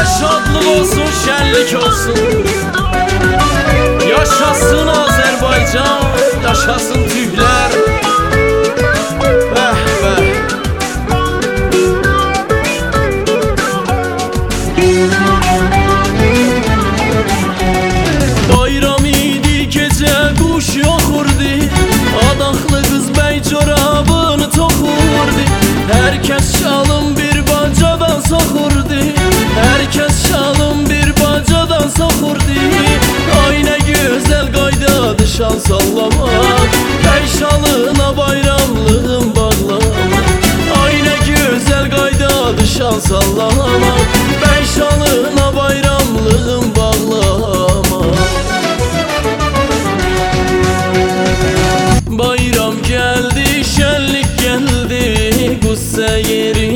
şadlık olsun, şenlik olsun. Yaşasın Azerbaycan, yaşasın Türkler. Bəh bəh. Bayram idi, gecə quş yoxurdu, adaqlı qız bəy corabını toxurdu. Herkes şalım bir bacadan soxurdu, herkes şalım bir bacadan soxurdu. Ay nə gözəl qaydadır şal sallamaq, bəy şalına bayramlığın bağlamaq. Ay nə gözəl qaydadır şal sallamaq, bəy şalına bayramlığın bağlamaq. Bayram geldi, şenlik geldi, qüssə yeri